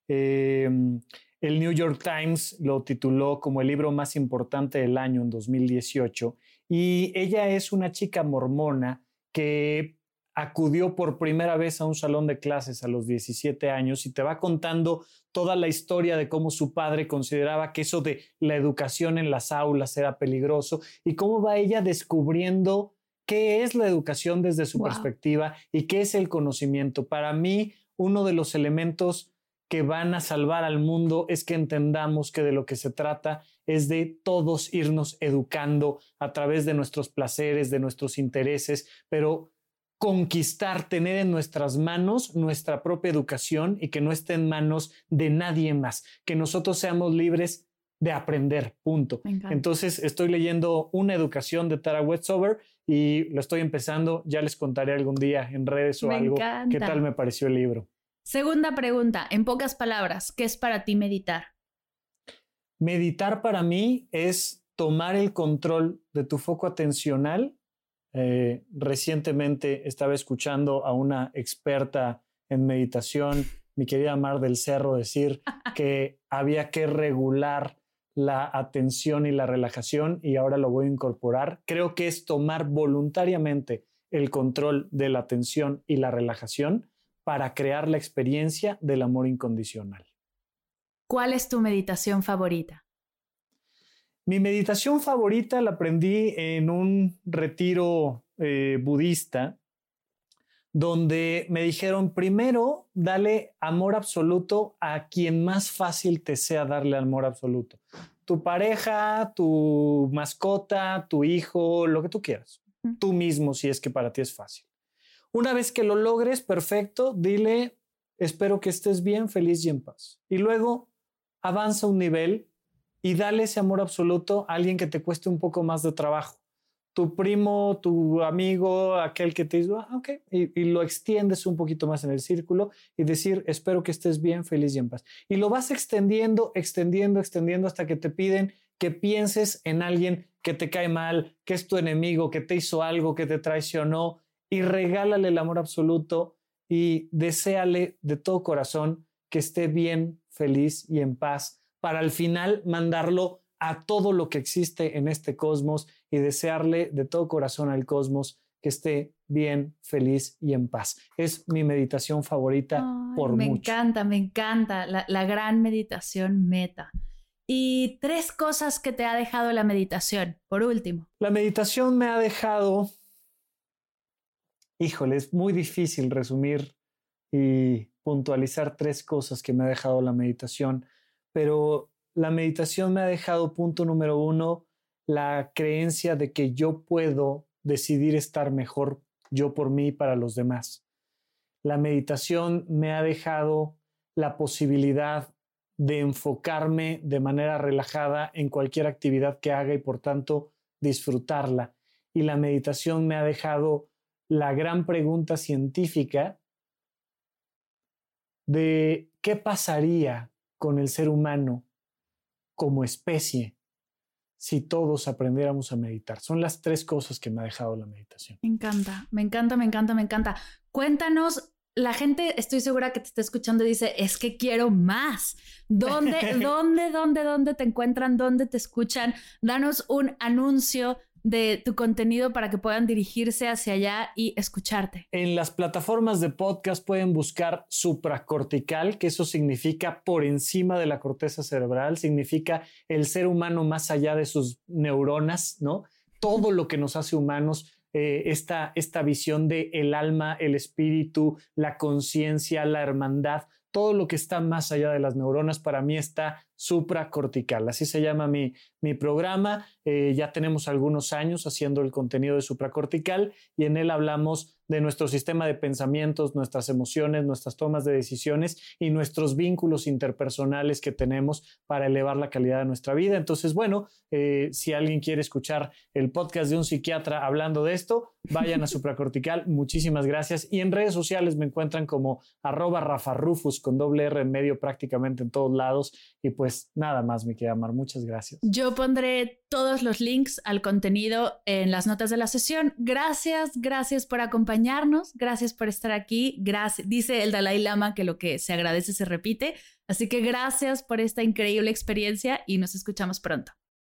El New York Times lo tituló como el libro más importante del año en 2018 y ella es una chica mormona que acudió por primera vez a un salón de clases a los 17 años y te va contando toda la historia de cómo su padre consideraba que eso de la educación en las aulas era peligroso y cómo va ella descubriendo qué es la educación desde su perspectiva y qué es el conocimiento. Para mí, uno de los elementos que van a salvar al mundo es que entendamos que de lo que se trata es de todos irnos educando a través de nuestros placeres, de nuestros intereses, pero conquistar, tener en nuestras manos nuestra propia educación y que no esté en manos de nadie más, que nosotros seamos libres de aprender, punto. Entonces estoy leyendo Una educación de Tara Westover y lo estoy empezando, ya les contaré algún día en redes o algo qué tal me pareció el libro. Segunda pregunta, en pocas palabras, ¿qué es para ti meditar? Meditar para mí es tomar el control de tu foco atencional. Recientemente estaba escuchando a una experta en meditación, mi querida Mar del Cerro, decir que había que regular la atención y la relajación y ahora lo voy a incorporar. Creo que es tomar voluntariamente el control de la atención y la relajación para crear la experiencia del amor incondicional. ¿Cuál es tu meditación favorita? Mi meditación favorita la aprendí en un retiro budista donde me dijeron, primero, dale amor absoluto a quien más fácil te sea darle amor absoluto. Tu pareja, tu mascota, tu hijo, lo que tú quieras. Tú mismo, si es que para ti es fácil. Una vez que lo logres, perfecto, dile, espero que estés bien, feliz y en paz. Y luego avanza un nivel y dale ese amor absoluto a alguien que te cueste un poco más de trabajo. Tu primo, tu amigo, aquel que te dice, ok, y lo extiendes un poquito más en el círculo y decir, espero que estés bien, feliz y en paz. Y lo vas extendiendo hasta que te piden que pienses en alguien que te cae mal, que es tu enemigo, que te hizo algo, que te traicionó, y regálale el amor absoluto y deséale de todo corazón que esté bien, feliz y en paz, para al final mandarlo a todo lo que existe en este cosmos y desearle de todo corazón al cosmos que esté bien, feliz y en paz. Es mi meditación favorita por mucho. Me encanta la gran meditación meta. Y 3 cosas que te ha dejado la meditación, por último. La meditación me ha dejado... Híjole, es muy difícil resumir y puntualizar 3 cosas que me ha dejado la meditación, pero la meditación me ha dejado, punto número 1, la creencia de que yo puedo decidir estar mejor yo por mí y para los demás. La meditación me ha dejado la posibilidad de enfocarme de manera relajada en cualquier actividad que haga y por tanto disfrutarla. Y la meditación me ha dejado la gran pregunta científica de qué pasaría con el ser humano como especie si todos aprendiéramos a meditar. Son las 3 cosas que me ha dejado la meditación. Me encanta. Cuéntanos, la gente estoy segura que te está escuchando y dice, es que quiero más. ¿Dónde te encuentran? ¿Dónde te escuchan? Danos un anuncio de tu contenido para que puedan dirigirse hacia allá y escucharte? En las plataformas de podcast pueden buscar supracortical, que eso significa por encima de la corteza cerebral, significa el ser humano más allá de sus neuronas, ¿no? Todo lo que nos hace humanos, esta visión de el alma, el espíritu, la conciencia, la hermandad, todo lo que está más allá de las neuronas, para mí está supracortical. Así se llama mi programa. Ya tenemos algunos años haciendo el contenido de supracortical y en él hablamos de nuestro sistema de pensamientos, nuestras emociones, nuestras tomas de decisiones y nuestros vínculos interpersonales que tenemos para elevar la calidad de nuestra vida. Entonces, bueno, si alguien quiere escuchar el podcast de un psiquiatra hablando de esto, vayan a supracortical. Muchísimas gracias. Y en redes sociales me encuentran como @RafaRufus con doble R en medio prácticamente en todos lados. Y pues nada más, mi querida Mar, muchas gracias. Yo pondré todos los links al contenido en las notas de la sesión. Gracias por acompañarnos, gracias por estar aquí. Dice el Dalai Lama que lo que se agradece se repite, así que gracias por esta increíble experiencia y nos escuchamos pronto.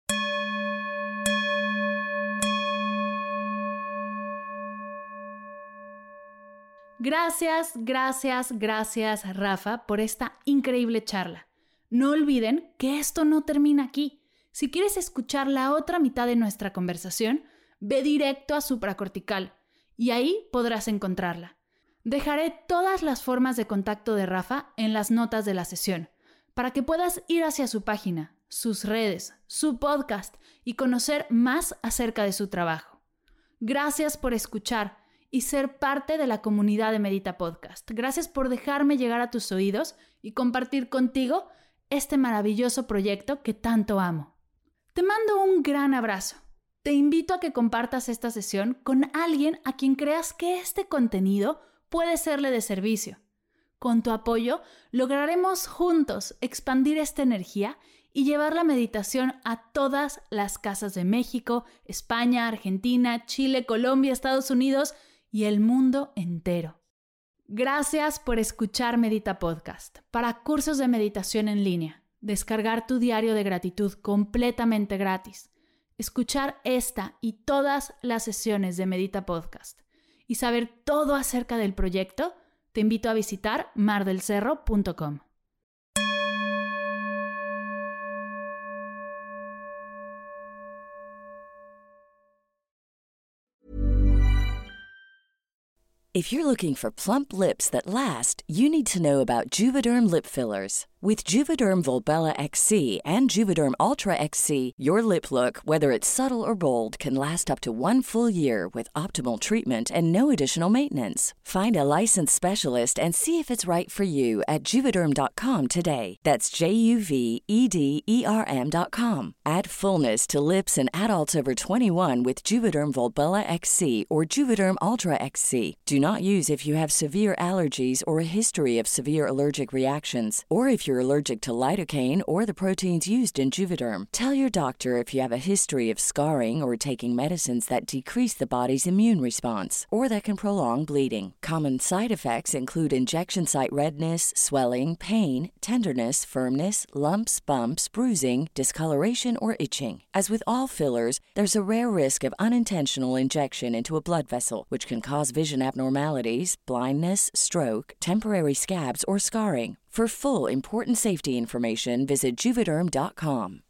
Gracias, Rafa, por esta increíble charla. No olviden que esto no termina aquí. Si quieres escuchar la otra mitad de nuestra conversación, ve directo a supracortical y ahí podrás encontrarla. Dejaré todas las formas de contacto de Rafa en las notas de la sesión para que puedas ir hacia su página, sus redes, su podcast y conocer más acerca de su trabajo. Gracias por escuchar y ser parte de la comunidad de Medita Podcast. Gracias por dejarme llegar a tus oídos y compartir contigo este maravilloso proyecto que tanto amo. Te mando un gran abrazo. Te invito a que compartas esta sesión con alguien a quien creas que este contenido puede serle de servicio. Con tu apoyo, lograremos juntos expandir esta energía y llevar la meditación a todas las casas de México, España, Argentina, Chile, Colombia, Estados Unidos y el mundo entero. Gracias por escuchar Medita Podcast. Para cursos de meditación en línea, descargar tu diario de gratitud completamente gratis, escuchar esta y todas las sesiones de Medita Podcast y saber todo acerca del proyecto, te invito a visitar mardelcerro.com. If you're looking for plump lips that last, you need to know about Juvederm lip fillers. With Juvederm Volbella XC and Juvederm Ultra XC, your lip look, whether it's subtle or bold, can last up to 1 full year with optimal treatment and no additional maintenance. Find a licensed specialist and see if it's right for you at Juvederm.com today. That's JUVEDERM.com. Add fullness to lips in adults over 21 with Juvederm Volbella XC or Juvederm Ultra XC. Do not use if you have severe allergies or a history of severe allergic reactions, or if you're allergic to lidocaine or the proteins used in Juvederm. Tell your doctor if you have a history of scarring or taking medicines that decrease the body's immune response or that can prolong bleeding. Common side effects include injection site redness, swelling, pain, tenderness, firmness, lumps, bumps, bruising, discoloration, or itching. As with all fillers, there's a rare risk of unintentional injection into a blood vessel, which can cause vision abnormalities, blindness, stroke, temporary scabs, or scarring. For full, important safety information, visit Juvederm.com.